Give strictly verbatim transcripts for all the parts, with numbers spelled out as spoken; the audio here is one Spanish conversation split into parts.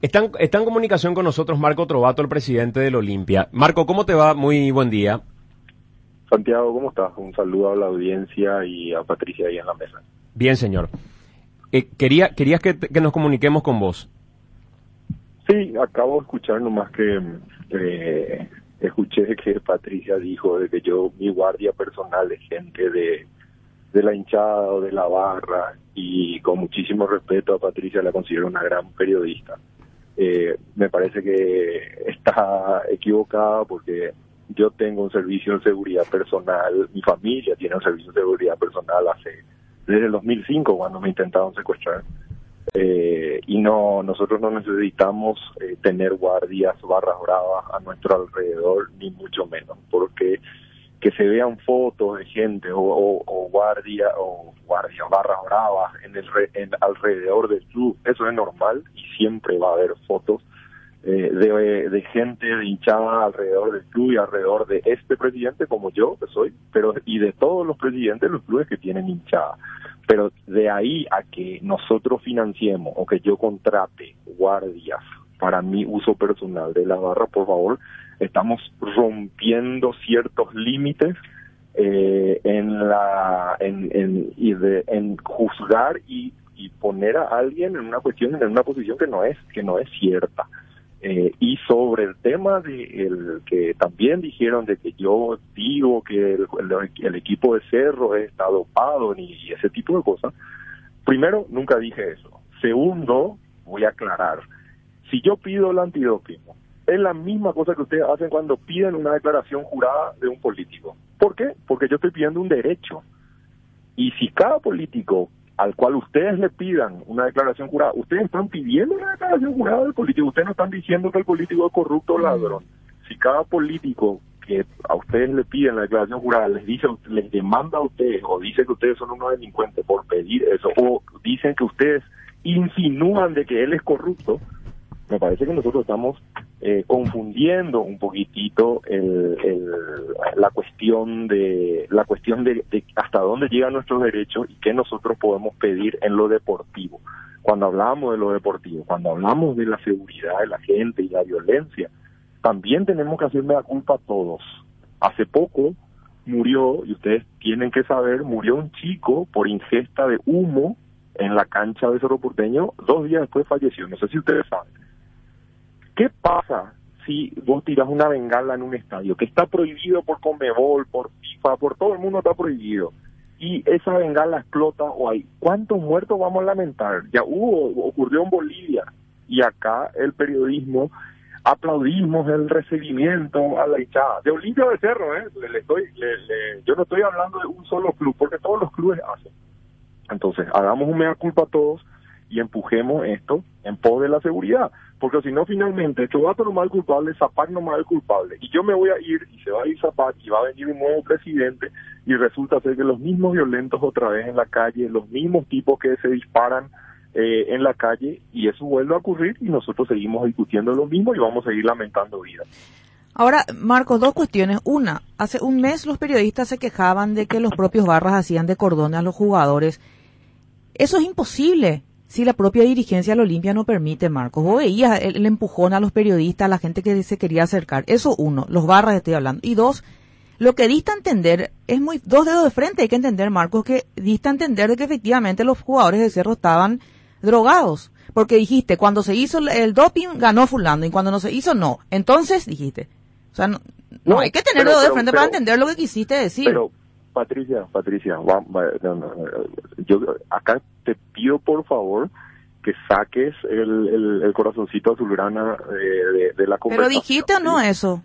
Está en, está en comunicación con nosotros Marco Trovato, el presidente del Olimpia. Marco, ¿cómo te va? Muy buen día. Santiago, ¿cómo estás? Un saludo a la audiencia y a Patricia ahí en la mesa. Bien, señor. Eh, quería, querías que, que nos comuniquemos con vos. Sí, acabo de escuchar nomás que eh, escuché que Patricia dijo de que yo, mi guardia personal es gente de, de la hinchada o de la barra, y con muchísimo respeto a Patricia la considero una gran periodista. Eh, me parece que está equivocada porque yo tengo un servicio de seguridad personal, mi familia tiene un servicio de seguridad personal hace desde el dos mil cinco cuando me intentaron secuestrar. Eh, y no, nosotros no necesitamos eh, tener guardias barras bravas a nuestro alrededor, ni mucho menos, porque que se vean fotos de gente o, o, o guardia o guardias barras bravas en el re, en, alrededor del club, eso es normal y siempre va a haber fotos eh, de, de gente de hinchada alrededor del club y alrededor de este presidente como yo que soy, pero y de todos los presidentes de los clubes que tienen hinchada. Pero de ahí a que nosotros financiemos o que yo contrate guardias para mi uso personal de la barra, por favor, estamos rompiendo ciertos límites eh, en la en en, y de, en juzgar y, y poner a alguien en una cuestión, en una posición que no es que no es cierta. Eh, y sobre el tema de el que también dijeron de que yo digo que el, el, el equipo de Cerro está dopado ni y ese tipo de cosas, primero, nunca dije eso. Segundo, voy a aclarar, si yo pido el antidoping, es la misma cosa que ustedes hacen cuando piden una declaración jurada de un político. ¿Por qué? Porque yo estoy pidiendo un derecho. Y si cada político al cual ustedes le pidan una declaración jurada, ustedes están pidiendo una declaración jurada del político, ustedes no están diciendo que el político es corrupto o ladrón. Si cada político que a ustedes le piden la declaración jurada les dice, les demanda a ustedes o dice que ustedes son unos delincuentes por pedir eso, o dicen que ustedes insinúan de que él es corrupto, me parece que nosotros estamos eh, confundiendo un poquitito el, el, la cuestión de la cuestión de, de hasta dónde llegan nuestros derechos y qué nosotros podemos pedir en lo deportivo. Cuando hablamos de lo deportivo, cuando hablamos de la seguridad de la gente y la violencia, también tenemos que hacerle la culpa a todos. Hace poco murió, y ustedes tienen que saber, murió un chico por ingesta de humo en la cancha de Cerro Porteño, dos días después falleció, no sé si ustedes saben. ¿Qué pasa si vos tirás una bengala en un estadio que está prohibido por Conmebol, por FIFA, por todo el mundo está prohibido, y esa bengala explota o hay? ¿Cuántos muertos vamos a lamentar? Ya hubo, ocurrió en Bolivia, y acá el periodismo aplaudimos el recibimiento a la hinchada de Olimpia de Cerro, ¿eh? Le, le estoy, le, le, yo no estoy hablando de un solo club, porque todos los clubes hacen. Entonces, hagamos un mea culpa a todos y empujemos esto en pos de la seguridad, porque si no, finalmente, Trovato no es el culpable, Zapac no es el culpable, y yo me voy a ir, y se va a ir Zapac, y va a venir un nuevo presidente, y resulta ser que los mismos violentos otra vez en la calle, los mismos tipos que se disparan eh, en la calle, y eso vuelve a ocurrir, y nosotros seguimos discutiendo lo mismo, y vamos a seguir lamentando vidas. Ahora, Marcos, dos cuestiones. Una, hace un mes los periodistas se quejaban de que los propios barras hacían de cordones a los jugadores. Eso es imposible si la propia dirigencia del Olimpia no permite, Marcos. Vos veías el, el empujón a los periodistas, a la gente que se quería acercar. Eso uno, los barras estoy hablando. Y dos, lo que dista a entender, es muy, dos dedos de frente hay que entender, Marcos, que dista a entender de que efectivamente los jugadores de Cerro estaban drogados. Porque dijiste, cuando se hizo el doping, ganó fulano, y cuando no se hizo, no. Entonces, dijiste. O sea, no, no, no hay que tener dedos de frente pero, para entender lo que quisiste decir. Pero, Patricia, Patricia, va, va, no, no, yo acá te pido por favor que saques el, el, el corazoncito azulgrana de, de, de la conversación. Pero dijiste o no eso.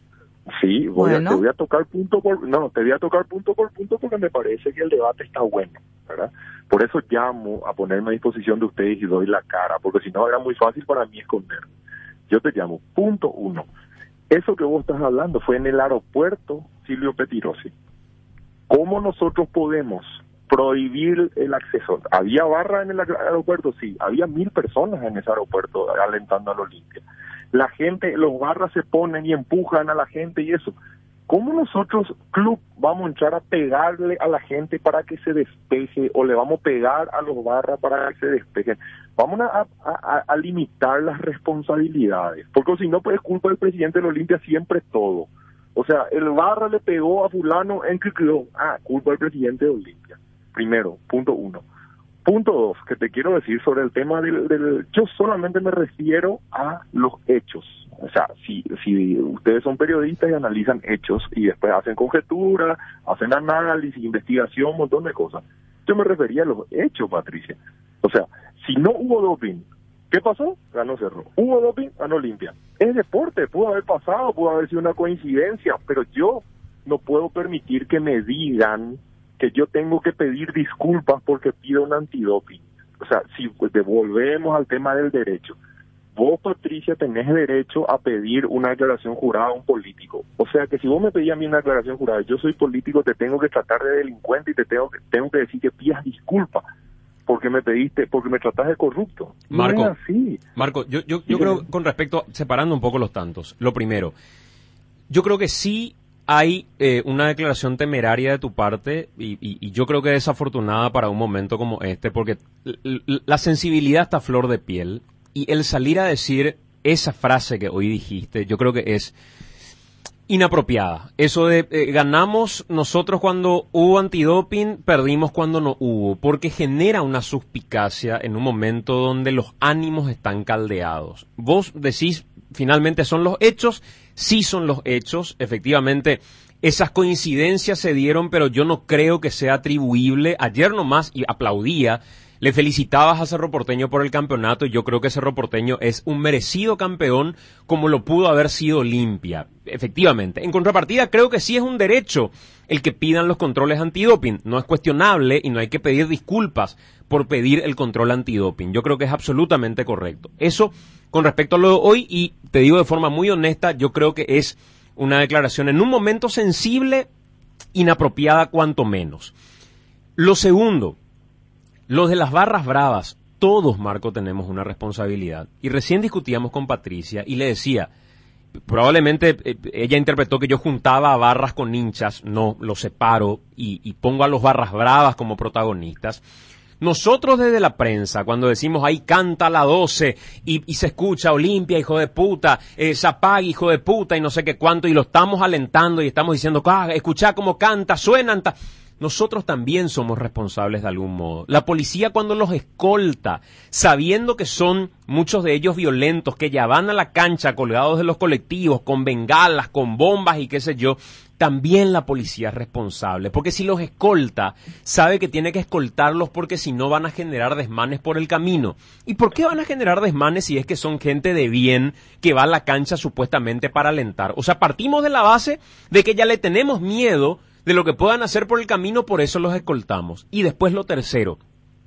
Sí, voy bueno. a, te voy a tocar punto por no, te voy a tocar punto por punto porque me parece que el debate está bueno, ¿verdad? Por eso llamo a ponerme a disposición de ustedes y doy la cara, porque si no era muy fácil para mí esconderme. Yo te llamo, punto uno. Eso que vos estás hablando fue en el aeropuerto Silvio Pettirossi. ¿Cómo nosotros podemos prohibir el acceso? ¿Había barra en el aeropuerto? Sí, había mil personas en ese aeropuerto alentando al Olimpia. La gente, los barras se ponen y empujan a la gente y eso. ¿Cómo nosotros, club, vamos a entrar a pegarle a la gente para que se despeje o le vamos a pegar a los barras para que se despejen? vamos a, a, a limitar las responsabilidades, porque si no, pues es culpa del presidente del Olimpia siempre todo. O sea, el Barra le pegó a fulano en que quedó, ah, culpa del presidente de Olimpia. Primero, punto uno. Punto dos, que te quiero decir sobre el tema del, del... Yo solamente me refiero a los hechos. O sea, si, si ustedes son periodistas y analizan hechos y después hacen conjeturas, hacen análisis, investigación, un montón de cosas. Yo me refería a los hechos, Patricia. O sea, si no hubo doping, ¿qué pasó? Ganó Cerro. Hubo doping, ganó Olimpia. Es deporte, pudo haber pasado, pudo haber sido una coincidencia, pero yo no puedo permitir que me digan que yo tengo que pedir disculpas porque pido un antidoping. O sea, si pues, devolvemos al tema del derecho, vos, Patricia, tenés derecho a pedir una declaración jurada a un político. O sea, que si vos me pedís a mí una declaración jurada, yo soy político, te tengo que tratar de delincuente y te tengo que, tengo que decir que pidas disculpas porque me pediste, porque me trataste de corrupto. Marco, no es así. Marco, yo, yo, yo creo, con respecto, separando un poco los tantos, lo primero, yo creo que sí hay eh, una declaración temeraria de tu parte y, y, y yo creo que desafortunada para un momento como este, porque l- l- la sensibilidad está a flor de piel y el salir a decir esa frase que hoy dijiste, yo creo que es inapropiada. Eso de eh, ganamos nosotros cuando hubo antidoping, perdimos cuando no hubo, porque genera una suspicacia en un momento donde los ánimos están caldeados. Vos decís, finalmente son los hechos, sí son los hechos, efectivamente esas coincidencias se dieron, pero yo no creo que sea atribuible. Ayer nomás, y aplaudía, le felicitabas a Cerro Porteño por el campeonato y yo creo que Cerro Porteño es un merecido campeón como lo pudo haber sido Olimpia. Efectivamente. En contrapartida, creo que sí es un derecho el que pidan los controles antidoping. No es cuestionable y no hay que pedir disculpas por pedir el control antidoping. Yo creo que es absolutamente correcto. Eso con respecto a lo de hoy, y te digo de forma muy honesta, yo creo que es una declaración en un momento sensible, inapropiada cuanto menos. Lo segundo, los de las barras bravas, todos, Marco, tenemos una responsabilidad. Y recién discutíamos con Patricia y le decía, probablemente eh, ella interpretó que yo juntaba a barras con hinchas, no, los separo y, y pongo a los barras bravas como protagonistas. Nosotros desde la prensa, cuando decimos ahí canta la doce y, y se escucha Olimpia, hijo de puta, eh, Zapag, hijo de puta y no sé qué cuánto, y lo estamos alentando y estamos diciendo, ah, escuchá cómo canta, suenan, ta... nosotros también somos responsables de algún modo. La policía cuando los escolta, sabiendo que son muchos de ellos violentos, que ya van a la cancha colgados de los colectivos, con bengalas, con bombas y qué sé yo, también la policía es responsable. Porque si los escolta, sabe que tiene que escoltarlos porque si no van a generar desmanes por el camino. ¿Y por qué van a generar desmanes si es que son gente de bien que va a la cancha supuestamente para alentar? O sea, partimos de la base de que ya le tenemos miedo de lo que puedan hacer por el camino, por eso los escoltamos. Y después lo tercero,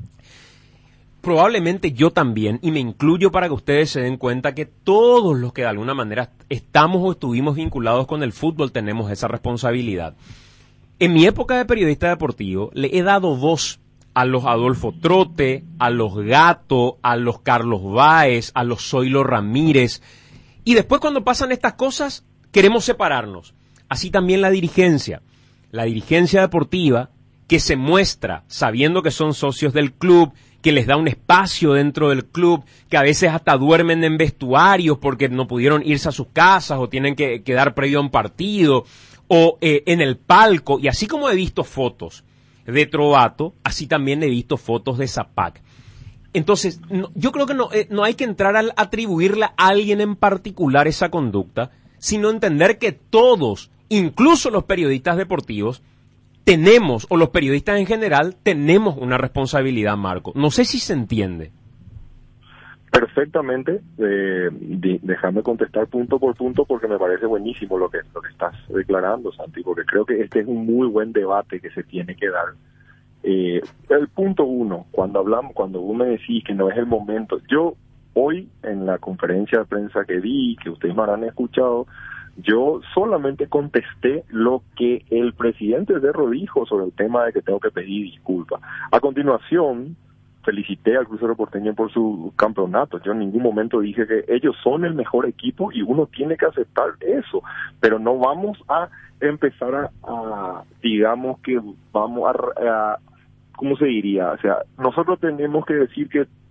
probablemente yo también, y me incluyo para que ustedes se den cuenta que todos los que de alguna manera estamos o estuvimos vinculados con el fútbol tenemos esa responsabilidad. En mi época de periodista deportivo le he dado voz a los Adolfo Trote, a los Gato, a los Carlos Báez, a los Zoilo Ramírez, y después cuando pasan estas cosas queremos separarnos. Así también la dirigencia. La dirigencia deportiva que se muestra sabiendo que son socios del club, que les da un espacio dentro del club, que a veces hasta duermen en vestuarios porque no pudieron irse a sus casas o tienen que quedar previo a un partido, o eh, en el palco, y así como he visto fotos de Trovato, así también he visto fotos de Zapag. Entonces, no, yo creo que no, eh, no hay que entrar a atribuirle a alguien en particular esa conducta, sino entender que todos, incluso los periodistas deportivos, tenemos, o los periodistas en general, tenemos una responsabilidad, Marco. No sé si se entiende. Perfectamente. Eh, de, déjame contestar punto por punto porque me parece buenísimo lo que, lo que estás declarando, Santi, porque creo que este es un muy buen debate que se tiene que dar. Eh, el punto uno, cuando hablamos, cuando vos me decís que no es el momento, yo hoy en la conferencia de prensa que di, que ustedes me habrán escuchado, yo solamente contesté lo que el presidente Cerro dijo sobre el tema de que tengo que pedir disculpas. A continuación, felicité al Crucero Porteño por su campeonato. Yo en ningún momento dije que ellos son el mejor equipo y uno tiene que aceptar eso. Pero no vamos a empezar a, a digamos que vamos a, a, ¿cómo se diría? O sea, nosotros tenemos que decir que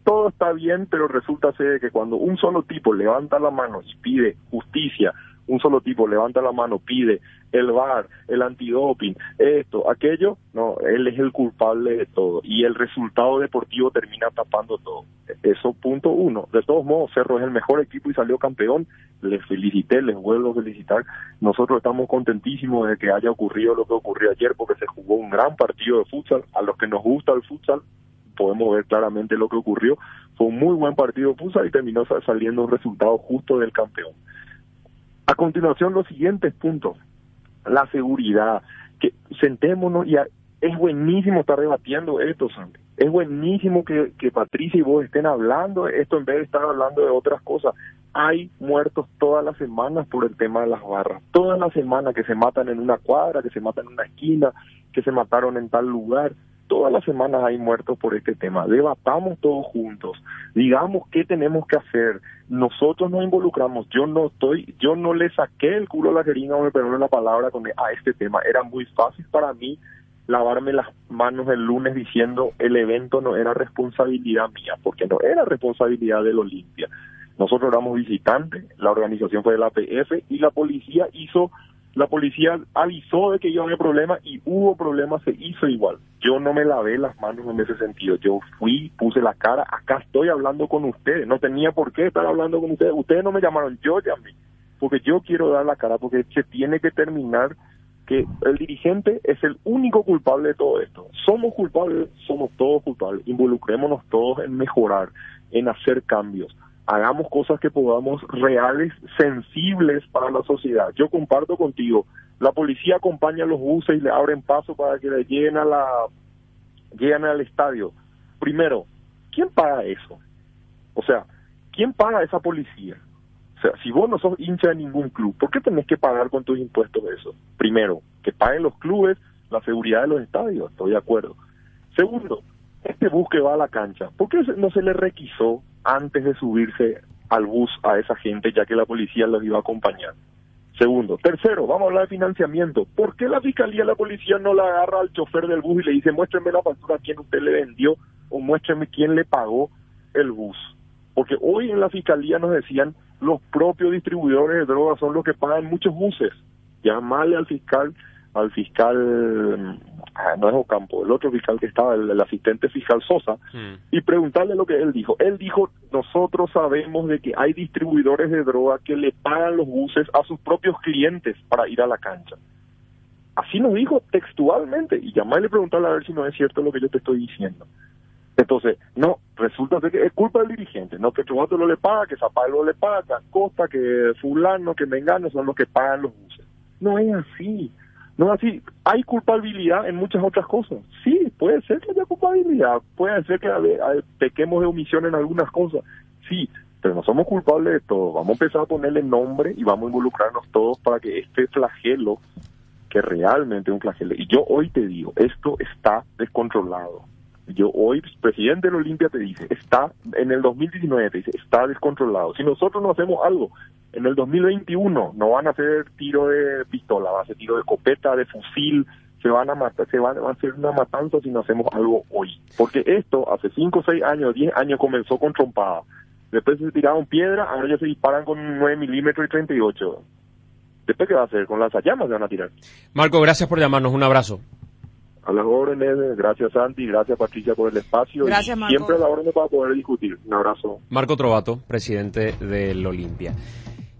todo está bien, pero resulta ser que cuando un solo tipo levanta la mano y pide justicia, un solo tipo levanta la mano, pide el V A R, el antidoping, esto, aquello, no, él es el culpable de todo y el resultado deportivo termina tapando todo. Eso punto uno. De todos modos, Cerro es el mejor equipo y salió campeón. Les felicité, les vuelvo a felicitar. Nosotros estamos contentísimos de que haya ocurrido lo que ocurrió ayer porque se jugó un gran partido de futsal. A los que nos gusta el futsal podemos ver claramente lo que ocurrió. Fue un muy buen partido de futsal y terminó saliendo un resultado justo del campeón. A continuación, los siguientes puntos. La seguridad. Que sentémonos y a, es buenísimo estar debatiendo esto, Santi. Es buenísimo que, que Patricia y vos estén hablando de esto en vez de estar hablando de otras cosas. Hay muertos todas las semanas por el tema de las barras. Todas las semanas que se matan en una cuadra, que se matan en una esquina, que se mataron en tal lugar. Todas las semanas hay muertos por este tema. Debatamos todos juntos. Digamos qué tenemos que hacer. Nosotros nos involucramos. Yo no estoy, yo no le saqué el culo a la jeringa, o me perdone la palabra, con a este tema. Era muy fácil para mí lavarme las manos el lunes diciendo el evento no era responsabilidad mía, porque no era responsabilidad del Olimpia. Nosotros éramos visitantes, la organización fue de la P F y la policía hizo, la policía avisó de que iba a haber problemas y hubo problemas, se hizo igual. Yo no me lavé las manos en ese sentido, yo fui, puse la cara, acá estoy hablando con ustedes, no tenía por qué estar hablando con ustedes, ustedes no me llamaron, yo llamé, porque yo quiero dar la cara, porque se tiene que terminar que el dirigente es el único culpable de todo esto. Somos culpables, somos todos culpables. Involucrémonos todos en mejorar, en hacer cambios. Hagamos cosas que podamos reales, sensibles para la sociedad. Yo comparto contigo, la policía acompaña a los buses y le abren paso para que le lleguen a la lleguen al estadio. Primero, ¿quién paga eso? O sea, ¿quién paga esa policía? O sea, si vos no sos hincha de ningún club, ¿por qué tenés que pagar con tus impuestos eso? Primero, que paguen los clubes la seguridad de los estadios, estoy de acuerdo. Segundo, este bus que va a la cancha, ¿por qué no se le requisó antes de subirse al bus a esa gente, ya que la policía los iba a acompañar? Segundo. Tercero, vamos a hablar de financiamiento. ¿Por qué la fiscalía y la policía no le agarra al chofer del bus y le dice, muéstreme la factura a quién usted le vendió o muéstreme quién le pagó el bus? Porque hoy en la fiscalía nos decían, los propios distribuidores de drogas son los que pagan muchos buses. Llamarle al fiscal, al fiscal, ah, no es Ocampo, el otro fiscal que estaba, el, el asistente fiscal Sosa, mm. y preguntarle lo que él dijo. Él dijo, nosotros sabemos de que hay distribuidores de droga que le pagan los buses a sus propios clientes para ir a la cancha. Así nos dijo textualmente, y llamarle y preguntarle a ver si no es cierto lo que yo te estoy diciendo. Entonces, no, resulta que es culpa del dirigente, no que Chobato no le paga, que Zapalo le paga, que Acosta, que Fulano, que Mengano son los que pagan los buses. No es así, no es así. Hay culpabilidad en muchas otras cosas. Sí, puede ser que haya culpabilidad, puede ser que pequemos de omisión en algunas cosas, sí, pero no somos culpables de todo. Vamos a empezar a ponerle nombre y vamos a involucrarnos todos para que este flagelo, que realmente es un flagelo, y yo hoy te digo, esto está descontrolado. Yo hoy, presidente de la Olimpia te dice, está, en el dos mil diecinueve te dice, está descontrolado. Si nosotros no hacemos algo, en el dos mil veintiuno no van a hacer tiro de pistola, va a ser tiro de escopeta, de fusil, se van a matar, se van a hacer una matanza si no hacemos algo hoy. Porque esto, hace cinco, seis años, diez años comenzó con trompada. Después se tiraron piedra, ahora ya se disparan con nueve milímetros y treinta y ocho. ¿Después qué va a hacer? Con lanzallamas se van a tirar. Marco, gracias por llamarnos, un abrazo. A las órdenes, gracias Santi, gracias Patricia por el espacio. Gracias, y Marco. siempre a la orden para poder discutir. Un abrazo. Marco Trovato, presidente del Olimpia.